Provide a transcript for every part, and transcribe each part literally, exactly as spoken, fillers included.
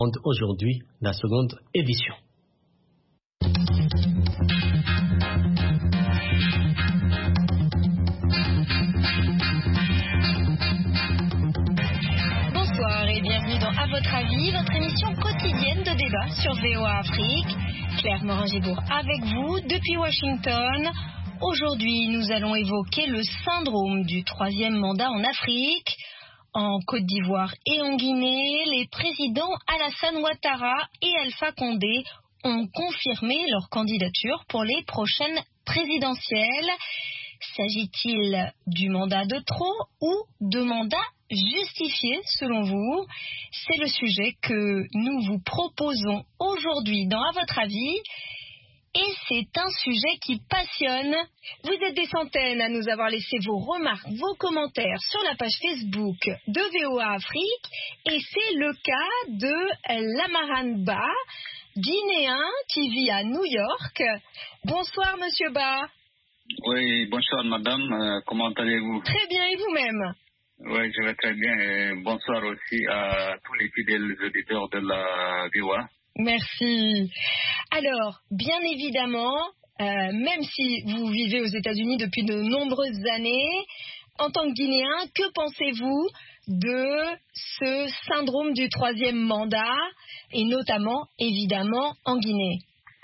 Aujourd'hui, la seconde édition. Bonsoir et bienvenue dans À votre avis, votre émission quotidienne de débat sur V O A Afrique. Claire Morin-Gibourg avec vous depuis Washington. Aujourd'hui, nous allons évoquer le syndrome du troisième mandat en Afrique. En Côte d'Ivoire et en Guinée, les présidents Alassane Ouattara et Alpha Condé ont confirmé leur candidature pour les prochaines présidentielles. S'agit-il du mandat de trop ou de mandat justifié selon vous? C'est le sujet que nous vous proposons aujourd'hui dans À votre avis. Et c'est un sujet qui passionne. Vous êtes des centaines à nous avoir laissé vos remarques, vos commentaires sur la page Facebook de V O A Afrique. Et c'est le cas de Lamaran Ba, guinéen qui vit à New York. Bonsoir Monsieur Ba. Oui, bonsoir madame, euh, comment allez-vous? Très bien, et vous-même? Oui, je vais très bien. Et bonsoir aussi à tous les fidèles auditeurs de la V O A. Merci. Alors, bien évidemment, euh, même si vous vivez aux États-Unis depuis de nombreuses années, en tant que Guinéen, que pensez-vous de ce syndrome du troisième mandat, et notamment, évidemment, en Guinée?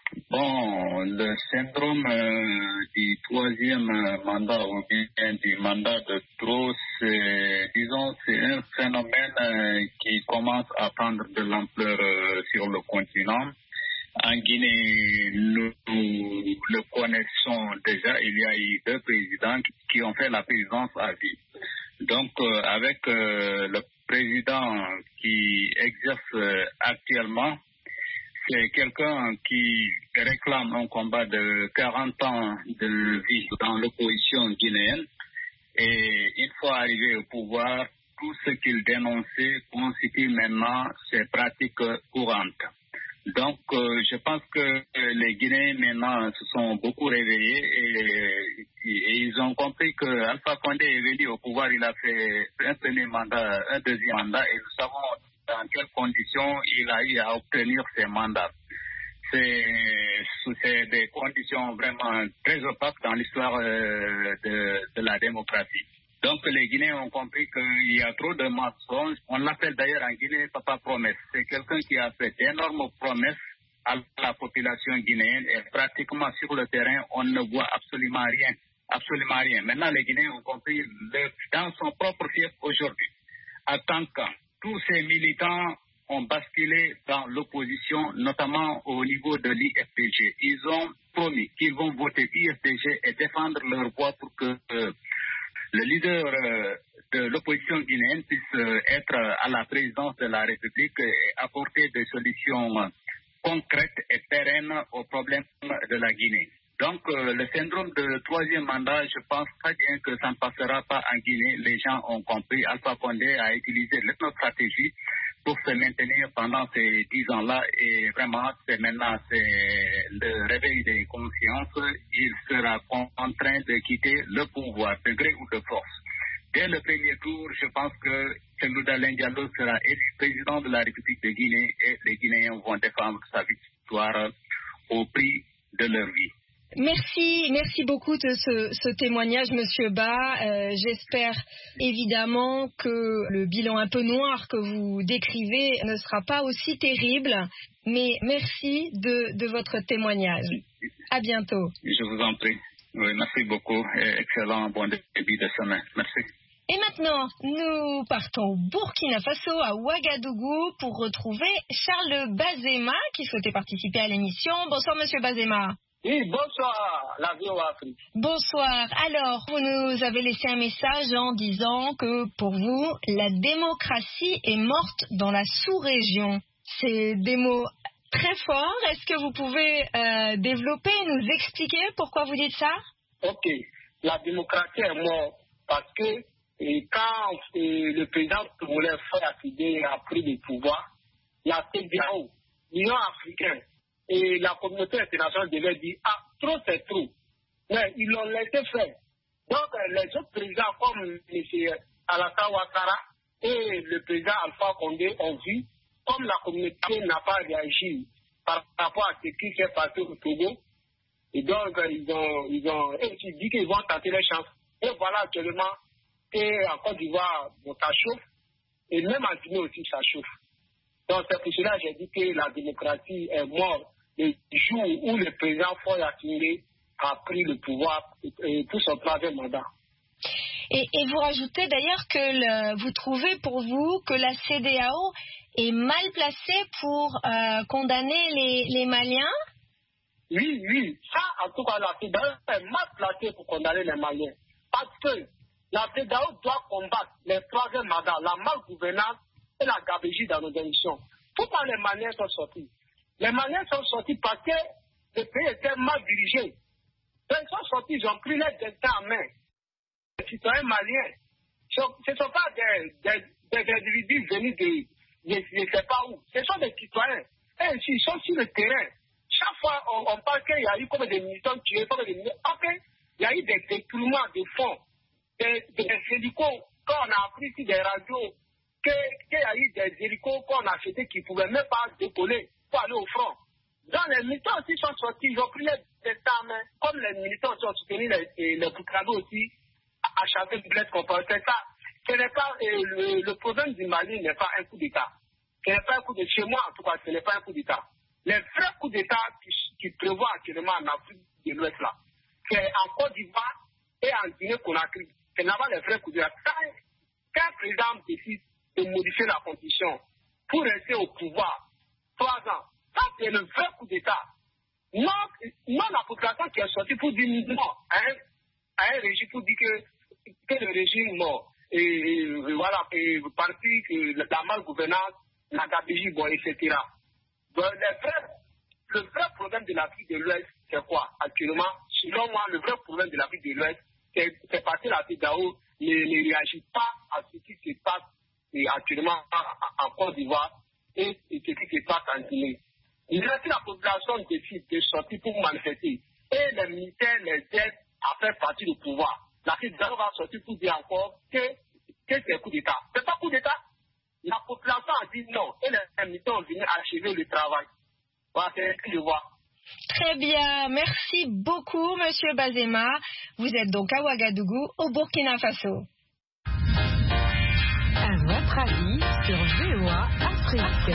Bon, le syndrome euh, du troisième mandat ou bien du mandat de trop, c'est, disons, c'est un phénomène euh, qui commence à prendre de l'ampleur euh, sur le continent. En Guinée, nous, nous le connaissons déjà. Il y a eu deux présidents qui ont fait la présidence à vie. Donc, euh, avec euh, le président qui exerce euh, actuellement, c'est quelqu'un qui réclame un combat de quarante ans de vie dans l'opposition guinéenne. Et une fois arrivé au pouvoir, tout ce qu'il dénonçait constitue maintenant ses pratiques courantes. Donc, euh, je pense que euh, les Guinéens maintenant se sont beaucoup réveillés et, et ils ont compris que Alpha Condé est venu au pouvoir, il a fait un premier mandat, un deuxième mandat et nous savons dans quelles conditions il a eu à obtenir ces mandats. C'est, c'est des conditions vraiment très opaques dans l'histoire euh, de, de la démocratie. Donc les Guinéens ont compris qu'il y a trop de mensonges. On l'appelle d'ailleurs en Guinée Papa Promesse. C'est quelqu'un qui a fait d'énormes promesses à la population guinéenne et pratiquement sur le terrain, on ne voit absolument rien. Absolument rien. Maintenant, les Guinéens ont compris le, dans son propre fief aujourd'hui. À tant que tous ces militants ont basculé dans l'opposition, notamment au niveau de l'I F P G. Ils ont promis qu'ils vont voter l'I F P G et défendre leur voix pour que euh, le leader euh, de l'opposition guinéenne puisse euh, être à la présidence de la République et apporter des solutions euh, concrètes et pérennes aux problèmes de la Guinée. Donc, euh, le syndrome de troisième mandat, je pense très bien que ça ne passera pas en Guinée. Les gens ont compris. Alpha Condé a utilisé l'ethnostratégie pour se maintenir pendant ces dix ans-là. Et vraiment, c'est maintenant c'est le réveil des consciences. Il sera contraint de quitter le pouvoir, de gré ou de force. Dès le premier tour, je pense que Cellou Dalein Diallo sera élu président de la République de Guinée et les Guinéens vont défendre sa victoire au prix de leur vie. Merci, merci beaucoup de ce, ce témoignage, Monsieur Ba. Euh, j'espère évidemment que le bilan un peu noir que vous décrivez ne sera pas aussi terrible, mais merci de, de votre témoignage. À bientôt. Je vous en prie. Oui, merci beaucoup et excellent bon début de semaine. Merci. Et maintenant, nous partons au Burkina Faso, à Ouagadougou, pour retrouver Charles Bazema, qui souhaitait participer à l'émission. Bonsoir, Monsieur Bazema. Oui, bonsoir, la V O A Afrique. Bonsoir. Alors, vous nous avez laissé un message en disant que pour vous, la démocratie est morte dans la sous-région. C'est des mots très forts. Est-ce que vous pouvez euh, développer, nous expliquer pourquoi vous dites ça? Ok. La démocratie est morte parce que et quand et le président voulait faire accéder à pris le pouvoir, la C D A O, l'Union africaine, et la communauté internationale devait dire « Ah, trop c'est trop ». Mais ils l'ont laissé faire. Donc, les autres présidents comme M. Alassane Ouattara et le président Alpha Condé ont vu comme la communauté n'a pas réagi par rapport à ce qui s'est passé au Togo, et donc ils ont, ils ont dit qu'ils vont tenter les chances. Et voilà actuellement qu'en Côte d'Ivoire, bon, ça chauffe, et même en Guinée aussi ça chauffe. Donc c'est pour cela que j'ai dit que la démocratie est morte le jour où le président Faure Gnassingbé a pris le pouvoir pour son troisième mandat. Et, et vous rajoutez d'ailleurs que le, vous trouvez pour vous que la C E D E A O est mal placée pour euh, condamner les, les Maliens? Oui, oui. Ça, en tout cas, la C E D E A O est mal placée pour condamner les Maliens. Parce que la C E D E A O doit combattre les troisième mandats, la malgouvernance et la gabegie dans nos émissions. Pourquoi les Maliens sont sortis? Les Maliens sont sortis parce que le pays était mal dirigé. Ils sont sortis, ils ont pris les destin en main. Les citoyens maliens, ce ne sont pas des, des, des individus venus de je ne sais pas où. Ce sont des citoyens. Et ils sont sur le terrain. Chaque fois, on, on parle qu'il y a eu comme des militants tués, comme des militants. Okay. Il y a eu des détournements de fonds, des, des hélicos, quand on a appris sur des radios, qu'il y a eu des hélicos qu'on a achetés qui ne pouvaient même pas décoller pour aller au front. Donc les militants aussi sont sortis, ils ont pris les armes, comme les militants ont soutenu les, les Burkinabés aussi, à chanter du bled comprendre. C'est ça. Ce n'est pas, euh, le, le problème du Mali n'est pas un coup d'État. Ce n'est pas un coup d'État. Chez moi, en tout cas, ce n'est pas un coup d'État. Les vrais coups d'État qui, qui prévoient actuellement en Afrique de l'Ouest, là, c'est en Côte d'Ivoire et en Guinée-Conakry. C'est là-bas les vrais coups d'État. Quand un président décide de modifier la constitution pour rester au pouvoir trois ans, ça c'est le vrai coup d'État. Non, non la population qui est sortie pour dire non à un, à un régime, pour dire que, que le régime mort, et, et voilà, et parti que la malgouvernance, la gabegie, bon, et cetera. Donc, le vrai, le vrai problème de l'Afrique de l'Ouest, c'est quoi actuellement? Selon moi, le vrai problème de l'Afrique de l'Ouest, c'est, c'est parce que la C E D E A O ne, ne réagit pas à ce qui se passe et actuellement en Côte d'Ivoire et, et ce qui se passe en Guinée. Si la population décide de sortir pour manifester et les militaires les aident à faire partie du pouvoir, la C E D E A O va sortir pour dire encore que, que c'est coup d'État. C'est pas coup d'État. La population a dit non et les militaires ont venu achever le travail. Voilà, c'est ce que je vois. Très bien, merci beaucoup Monsieur Bazema. Vous êtes donc à Ouagadougou, au Burkina Faso. À votre avis sur V O A Afrique.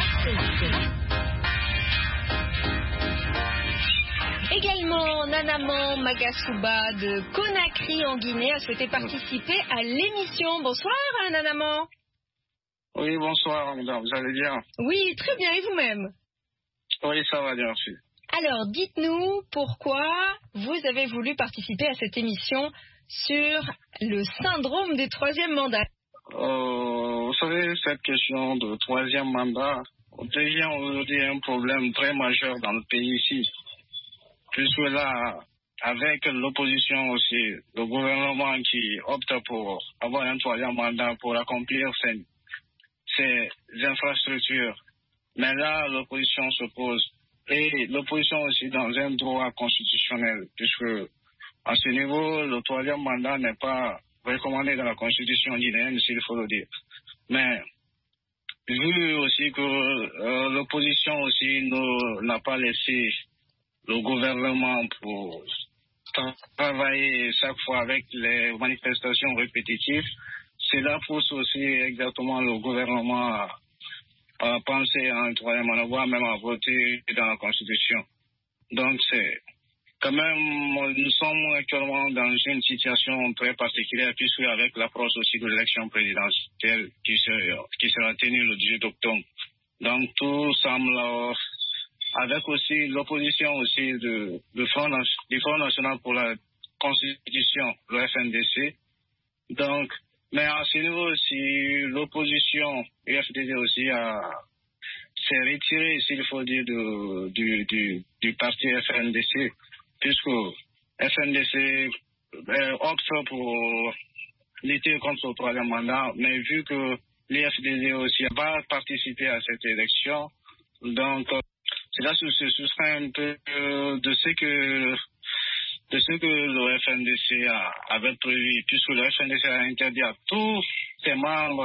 Également, Nanaman Magasuba de Conakry en Guinée a souhaité participer à l'émission. Bonsoir Nanaman. Oui, bonsoir madame, vous allez bien? Oui, très bien, et vous-même? Oui, ça va bien, merci. Alors, dites-nous pourquoi vous avez voulu participer à cette émission sur le syndrome du troisième mandat. Euh, vous savez, cette question de troisième mandat devient aujourd'hui un problème très majeur dans le pays ici. Puisque là, avec l'opposition aussi, le gouvernement qui opte pour avoir un troisième mandat pour accomplir ses, ses infrastructures. Mais là, l'opposition se pose. Et l'opposition aussi dans un droit constitutionnel, puisque à ce niveau, le troisième mandat n'est pas recommandé dans la constitution guinéenne, s'il faut le dire. Mais vu aussi que euh, l'opposition aussi ne, n'a pas laissé le gouvernement pour travailler chaque fois avec les manifestations répétitives, cela pousse aussi exactement le gouvernement à, à penser à un troisième mandat, voire même à voter dans la Constitution. Donc c'est quand même, nous sommes actuellement dans une situation très particulière puisque avec l'approche aussi de l'élection présidentielle qui sera, qui sera tenue le dix-huit octobre. Donc tout semble, avec aussi l'opposition aussi de, de Front, du Front National pour la Constitution, le F N D C. Donc, mais à ce niveau aussi, l'opposition, le F D D aussi a s'est retiré, s'il faut dire, de, du, du, du parti F N D C, puisque F N D C euh, opte pour lutter contre le troisième mandat, mais vu que l'I F D D aussi n'a pas participé à cette élection, donc cela se, se soustrait un peu de ce que de ce que le F N D C a, avait prévu, puisque le F N D C a interdit à tous ses membres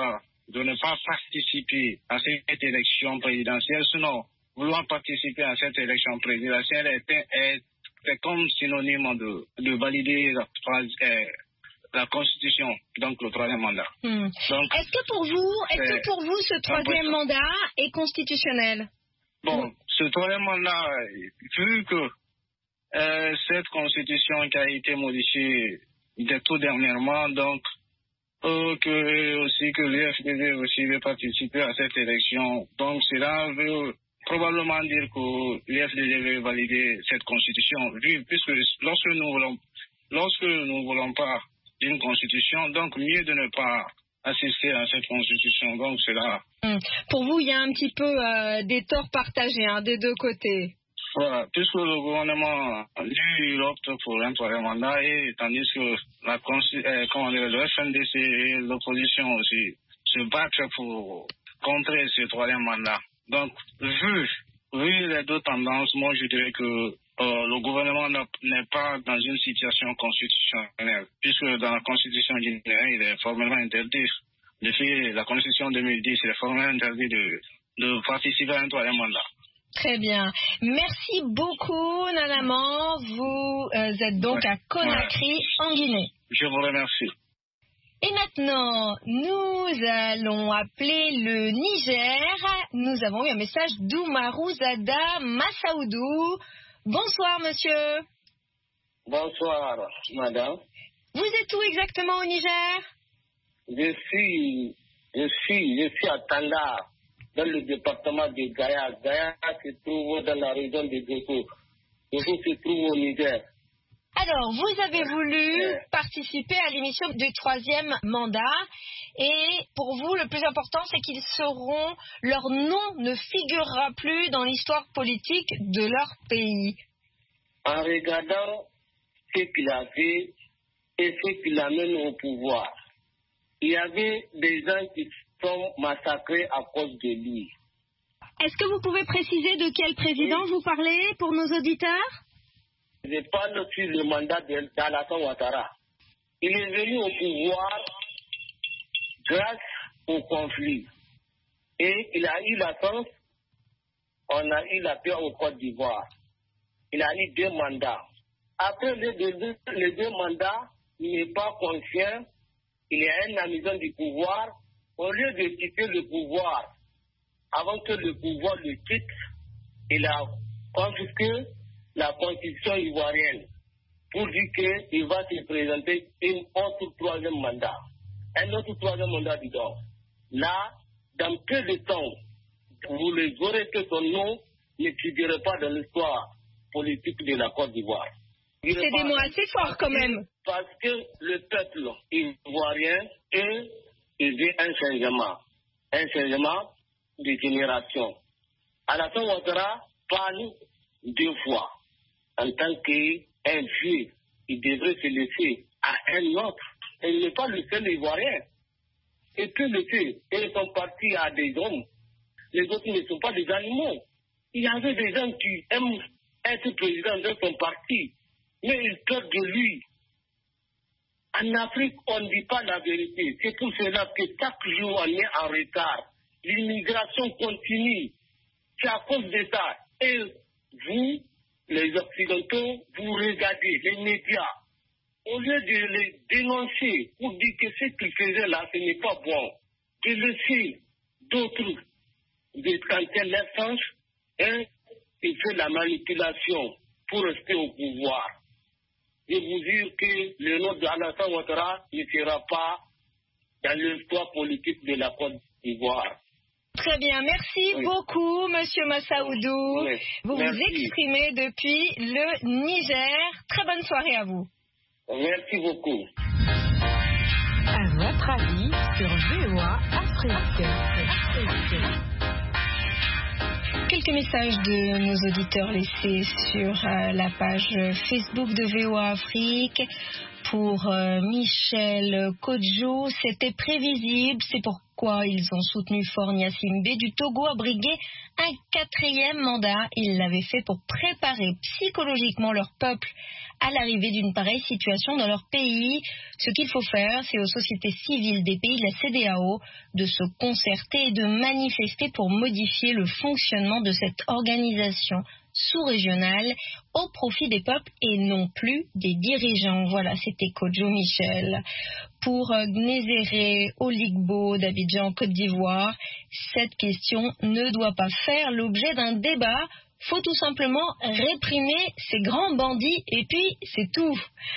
de ne pas participer à cette élection présidentielle. Sinon, vouloir participer à cette élection présidentielle est, est, est comme synonyme de, de valider la, euh, la Constitution, donc le troisième mandat. Hmm. Donc, est-ce que pour vous, est-ce que pour vous, ce troisième mandat est constitutionnel? Bon, ce troisième mandat, vu que euh, cette Constitution qui a été modifiée de tout dernièrement, donc euh, que aussi que l'U F D D aussi veut participer à cette élection, donc cela veut probablement dire que l'U F D D veut valider cette Constitution, vu puisque lorsque nous voulons, lorsque nous voulons pas d'une Constitution, donc mieux de ne pas assister à cette Constitution, donc c'est là. Hum. Pour vous, il y a un petit peu euh, des torts partagés hein, des deux côtés. Voilà, puisque le gouvernement, lui, il opte pour un troisième mandat, et tandis que la, euh, comment dire, le F N D C et l'opposition aussi se battent pour contrer ce troisième mandat. Donc, vu, vu les deux tendances, moi je dirais que Euh, le gouvernement n'est pas dans une situation constitutionnelle, puisque dans la Constitution guinéenne, il est formellement interdit, depuis la Constitution deux mille dix, il est formellement interdit de, de participer à un troisième mandat. Très bien. Merci beaucoup, Nanaman. Vous euh, êtes donc ouais. à Conakry, ouais. en Guinée. Je vous remercie. Et maintenant, nous allons appeler le Niger. Nous avons eu un message d'Oumarouzada Massaoudou. Bonsoir, monsieur. Bonsoir, madame. Vous êtes où exactement au Niger? Je suis, je suis, je suis à Tanda, dans le département de Gaya. Gaya se trouve dans la région de Gosso. Gosso se trouve au Niger. Alors, vous avez voulu euh. participer à l'émission du troisième mandat. Et pour vous, le plus important, c'est qu'ils seront, leur nom ne figurera plus dans l'histoire politique de leur pays. En regardant ce qu'il a fait et ce qu'il amène au pouvoir, il y avait des gens qui sont massacrés à cause de lui. Est-ce que vous pouvez préciser de quel président oui. vous parlez pour nos auditeurs? Je parle sur le mandat d'Alassane Ouattara. Il est venu au pouvoir grâce au conflit. Et il a eu la chance, on a eu la paix au Côte d'Ivoire. Il a eu deux mandats. Après les deux, les deux mandats, il n'est pas conscient, il est un amusant du pouvoir. Au lieu de quitter le pouvoir, avant que le pouvoir le quitte, il a confisqué la constitution ivoirienne pour dire qu'il va se présenter un autre troisième mandat. Un autre troisième mandat, disons. Là, dans peu de temps, vous les aurez que son nom ne figurerait pas dans l'histoire politique de la Côte d'Ivoire. C'est des mots assez forts quand même. Parce que le peuple ivoirien est un changement. Un changement de génération. Alassane Ouattara parle deux fois. En tant qu'un vieux, il devrait se laisser à un autre. Il n'est pas le seul Ivoirien. Et que le fait, ils sont partis à des hommes. Les autres ne sont pas des animaux. Il y avait des gens qui aiment être président de son parti, mais ils perdent de lui. En Afrique, on ne dit pas la vérité. C'est pour cela que chaque jour, on est en retard. L'immigration continue. C'est à cause de ça. Et vous, les Occidentaux, vous regardez les médias. Au lieu de les dénoncer pour dire que ce qu'ils faisaient là, ce n'est pas bon, de laisser d'autres décanter leur sens, hein, et faire la manipulation pour rester au pouvoir. Je vous dire que le nom d'Alassane Ouattara ne sera pas dans l'histoire politique de la Côte d'Ivoire. Très bien, merci oui. beaucoup, Monsieur Massaoudou. Oui. Vous merci. vous exprimez depuis le Niger. Très bonne soirée à vous. Merci beaucoup. À votre avis sur V O A Afrique. Quelques messages de nos auditeurs laissés sur euh, la page Facebook de V O A Afrique. Pour euh, Michel Kodjo, c'était prévisible, c'est pourquoi ils ont soutenu Faure Gnassingbé du Togo à briguer un quatrième mandat. Ils l'avaient fait pour préparer psychologiquement leur peuple à l'arrivée d'une pareille situation dans leur pays. Ce qu'il faut faire, c'est aux sociétés civiles des pays de la C E D E A O de se concerter et de manifester pour modifier le fonctionnement de cette organisation sous-régionale au profit des peuples et non plus des dirigeants. Voilà, c'était Kodjo Michel. Pour Gnezéré Oligbo d'Abidjan, Côte d'Ivoire, cette question ne doit pas faire l'objet d'un débat. Faut tout simplement réprimer ces grands bandits et puis c'est tout.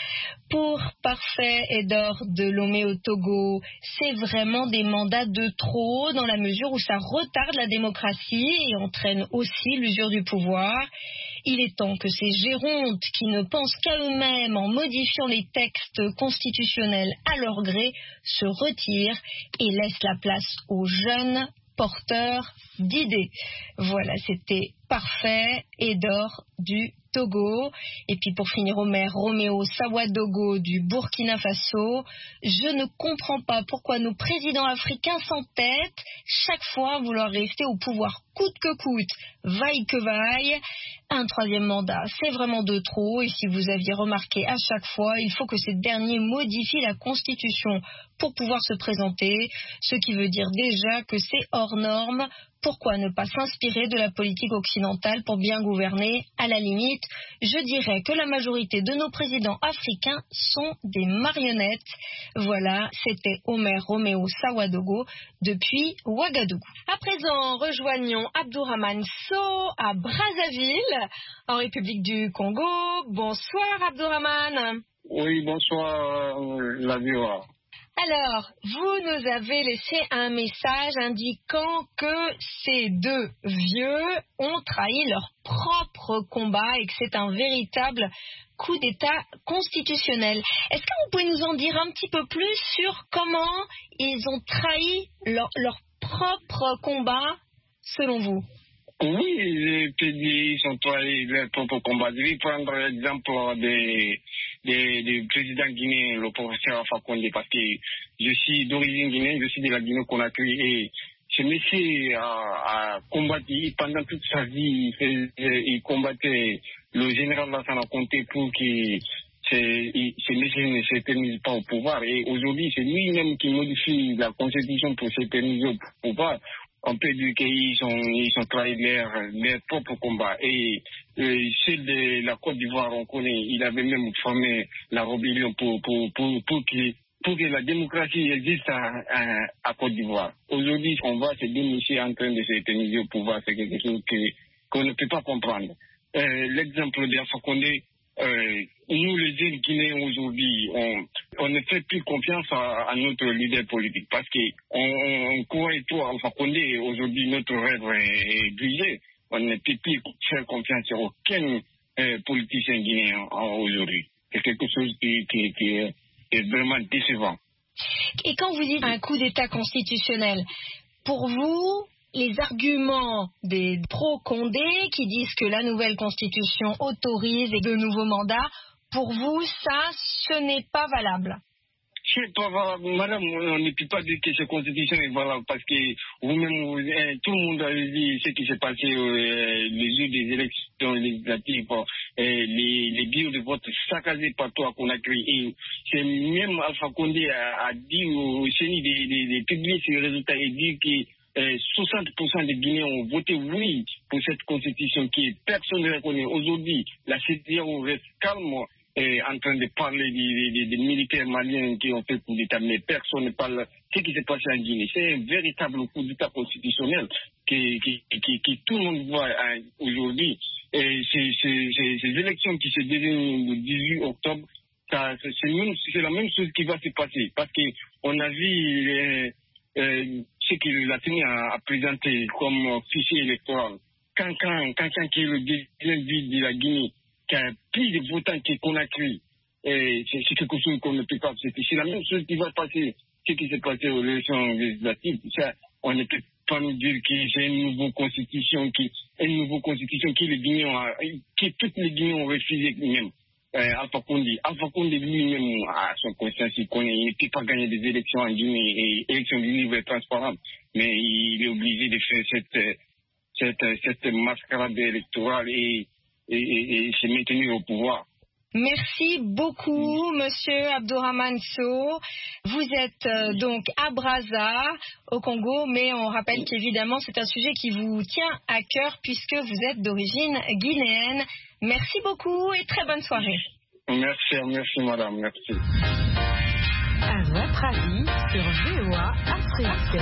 Pour Parfait Edor de Lomé au Togo, c'est vraiment des mandats de trop dans la mesure où ça retarde la démocratie et entraîne aussi l'usure du pouvoir. Il est temps que ces gérontes qui ne pensent qu'à eux-mêmes en modifiant les textes constitutionnels à leur gré se retirent et laissent la place aux jeunes porteurs d'idées. Voilà, c'était Parfait Edor du Togo. Et puis pour finir, Omer Roméo Sawadogo du Burkina Faso. Je ne comprends pas pourquoi nos présidents africains s'entêtent chaque fois à vouloir rester au pouvoir coûte que coûte, vaille que vaille. Un troisième mandat, c'est vraiment de trop. Et si vous aviez remarqué à chaque fois, il faut que ces derniers modifient la Constitution pour pouvoir se présenter, ce qui veut dire déjà que c'est hors norme. Pourquoi ne pas s'inspirer de la politique occidentale pour bien gouverner? À la limite, je dirais que la majorité de nos présidents africains sont des marionnettes. Voilà, c'était Omer Roméo Sawadogo depuis Ouagadougou. À présent, rejoignons Abdourahmane Sow à Brazzaville, en République du Congo. Bonsoir Abdourahmane. Oui, bonsoir, euh, la V O A. Alors, vous nous avez laissé un message indiquant que ces deux vieux ont trahi leur propre combat et que c'est un véritable coup d'État constitutionnel. Est-ce que vous pouvez nous en dire un petit peu plus sur comment ils ont trahi leur, leur propre combat, selon vous? Oui, je te dis, ils ont trahi leur propre combat. Je vais prendre l'exemple des... du président guinéen, le professeur Alpha Condé, parce que je suis d'origine guinéenne, je suis de la Guinée-Conakry et ce monsieur a, a combattu pendant toute sa vie, il, il combattait le général Lassana Conté pour que ce monsieur ne s'éternise pas au pouvoir et aujourd'hui c'est lui-même qui modifie la constitution pour s'éterniser au pouvoir. On peut dire qu'ils ont, ils ont trahi leur, leur propre combat. Et euh, celle de la Côte d'Ivoire, on connaît, il avait même formé la rébellion pour, pour, pour, pour, que, pour que la démocratie existe à, à, à Côte d'Ivoire. Aujourd'hui, on voit ces deux messieurs en train de s'éterniser au pouvoir, c'est quelque chose que, qu'on ne peut pas comprendre. Euh, l'exemple d'Alpha Condé, euh, nous les jeunes Guinéens aujourd'hui, on, on ne fait plus confiance à, à notre leader politique parce qu'on on croit tout à Alpha Condé. Aujourd'hui, notre rêve est, est brisé. On ne peut plus faire confiance à aucun euh, politicien guinéen aujourd'hui. C'est quelque chose qui, qui, qui est, est vraiment décevant. Et quand vous dites un coup d'État constitutionnel, pour vous, les arguments des pro-Condé qui disent que la nouvelle constitution autorise de nouveaux mandats, pour vous, ça, ce n'est pas valable? C'est pas valable, madame, on ne peut pas dire que cette constitution est valable parce que vous-même, vous, eh, tout le monde a vu ce qui s'est passé euh, les jours des élections législatives, eh, les, les bureaux de vote saccagés partout à Conakry. Et c'est même Alpha Condé a, a dit au CENI de, de, de publier ses résultats et dire que Eh, soixante pour cent des Guinéens ont voté oui pour cette constitution qui personne ne reconnaît. Aujourd'hui, la C E D E A O reste calme eh, en train de parler des, des, des militaires maliens qui ont fait coup d'État, mais personne ne parle de ce qui s'est passé en Guinée. C'est un véritable coup d'État constitutionnel qui, qui, qui, qui tout le monde voit hein, aujourd'hui. Et c'est, c'est, c'est, ces élections qui se déroulent le dix-huit octobre, ça, c'est, même, c'est la même chose qui va se passer parce qu'on a vu... Eh, Euh, ce qu'il a tenu à, à présenter comme fichier électoral. Quand quelqu'un qui est le deuxième ville de la Guinée, qui a plus de votants que Conakry, c'est, c'est quelque chose qu'on ne peut pas accepter. C'est la même chose qui va passer, ce qui s'est passé aux élections législatives. Ça, on ne peut pas nous dire que c'est une nouvelle constitution, qui, une nouvelle constitution que les Guinéens, a, que toutes les Guinéens ont refusé même. Euh, Alpha Condé. Alpha Condé lui-même a son conscience, il connaît, il ne peut pas gagner des élections en Guinée, et élections libres et transparentes, mais il est obligé de faire cette, cette, cette mascarade électorale et, et, et, et se maintenir au pouvoir. Merci beaucoup, Monsieur Abdourahmane Sow. Vous êtes euh, donc à Brazza, au Congo, mais on rappelle qu'évidemment c'est un sujet qui vous tient à cœur puisque vous êtes d'origine guinéenne. Merci beaucoup et très bonne soirée. Merci, merci madame, merci. À votre avis sur V O A Afrique.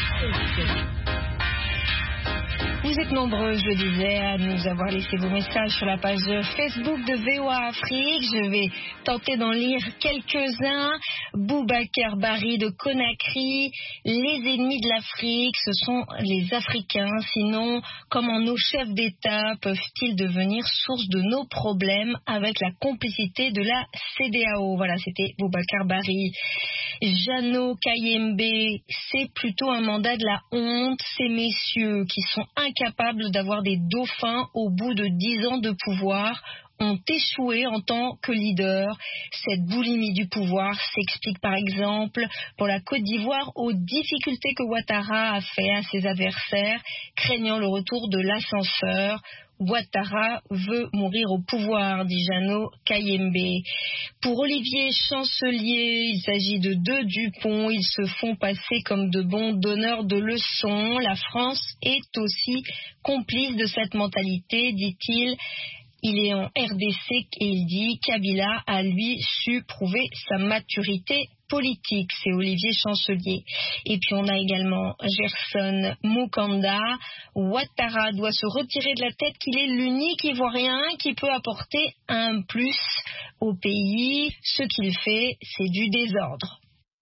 Vous êtes nombreux, je le disais, à nous avoir laissé vos messages sur la page Facebook de V O A Afrique. Je vais tenter d'en lire quelques-uns. Boubacar Bari de Conakry. Les ennemis de l'Afrique, ce sont les Africains. Sinon, comment nos chefs d'État peuvent-ils devenir source de nos problèmes avec la complicité de la C D A O? Voilà, c'était Boubacar Bari. Jeannot Kayembe, c'est plutôt un mandat de la honte. Ces messieurs qui sont incapables d'avoir des dauphins au bout de dix ans de pouvoir ont échoué en tant que leader. Cette boulimie du pouvoir s'explique par exemple pour la Côte d'Ivoire aux difficultés que Ouattara a fait à ses adversaires, craignant le retour de l'ascenseur. Ouattara veut mourir au pouvoir, dit Jeannot Kayembe. Pour Olivier Chancelier, il s'agit de deux Dupont. Ils se font passer comme de bons donneurs de leçons. La France est aussi complice de cette mentalité, dit-il. Il est en R D C et il dit Kabila a lui su prouver sa maturité politique. C'est Olivier Chancelier. Et puis on a également Gerson Mukanda. Ouattara doit se retirer de la tête qu'il est l'unique Ivoirien qui peut apporter un plus au pays. Ce qu'il fait, c'est du désordre.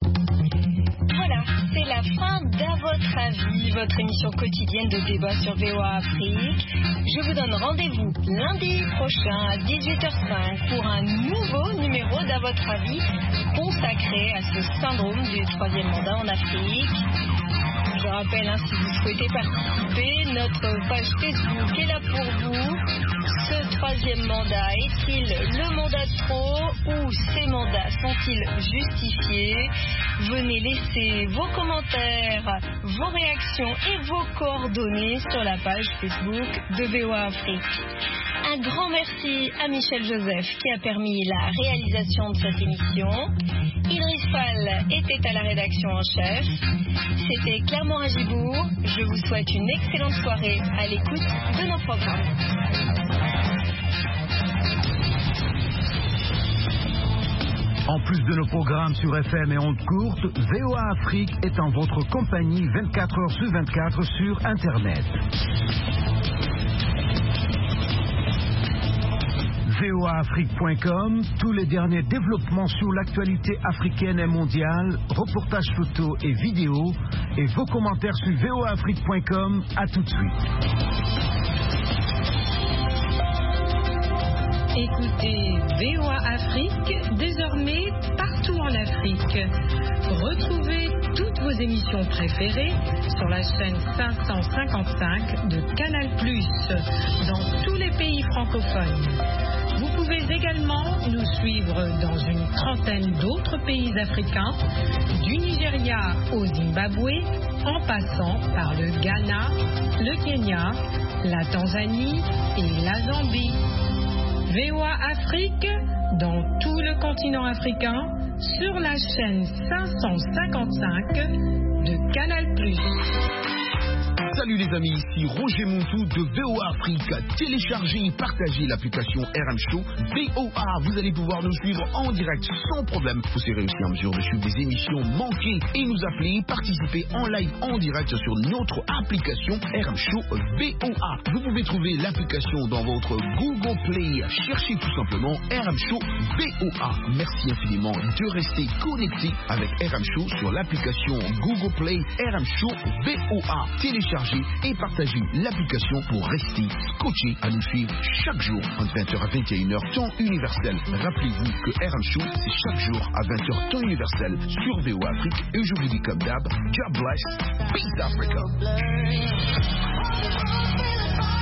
Voilà, c'est la fin d'À votre avis, votre émission quotidienne de débat sur V O A Afrique. Je vous donne rendez-vous lundi prochain à dix-huit heures cinq pour un nouveau numéro d'À votre avis consacré à ce syndrome du troisième mandat en Afrique. Je rappelle, hein, si vous souhaitez participer, notre page Facebook est là pour vous. Ce troisième mandat est-il le mandat de trop ou ces mandats sont-ils justifiés? Venez laisser vos commentaires, vos réactions et vos coordonnées sur la page Facebook de V O A Afrique. Un grand merci à Michel Joseph qui a permis la réalisation de cette émission. Idriss Fall était à la rédaction en chef. C'était Claire Morin-Gibourg. Je vous souhaite une excellente soirée à l'écoute de nos programmes. En plus de nos programmes sur F M et ondes courtes, V O A Afrique est en votre compagnie vingt-quatre heures sur vingt-quatre sur Internet. V O A Afrique point com, tous les derniers développements sur l'actualité africaine et mondiale, reportages photos et vidéos, et vos commentaires sur V O A Afrique point com. À tout de suite. Écoutez V O A Afrique, désormais partout en Afrique. Retrouvez toutes vos émissions préférées sur la chaîne cinq cent cinquante-cinq de Canal plus, dans tous les pays francophones. Vous pouvez également nous suivre dans une trentaine d'autres pays africains, du Nigeria au Zimbabwe, en passant par le Ghana, le Kenya, la Tanzanie et la Zambie. V O A Afrique, dans tout le continent africain, sur la chaîne cinq cent cinquante-cinq de Canal plus. Salut les amis, ici Roger Montou de V O A Afrique. Téléchargez et partagez l'application R M Show V O A. Vous allez pouvoir nous suivre en direct sans problème. Vous serez aussi en mesure de suivre des émissions manquées et nous appeler, participer en live en direct sur notre application R M Show V O A. Vous pouvez trouver l'application dans votre Google Play. Cherchez tout simplement R M Show V O A. Merci infiniment de rester connecté avec R M Show sur l'application Google Play R M Show V O A. Téléchargez et partagez l'application pour rester scotché à nous suivre chaque jour entre vingt heures à vingt et une heures temps universel. Rappelez-vous que R M Show c'est chaque jour à vingt heures temps universel sur V O A Afrique et je vous dis comme d'hab, God bless, peace Africa.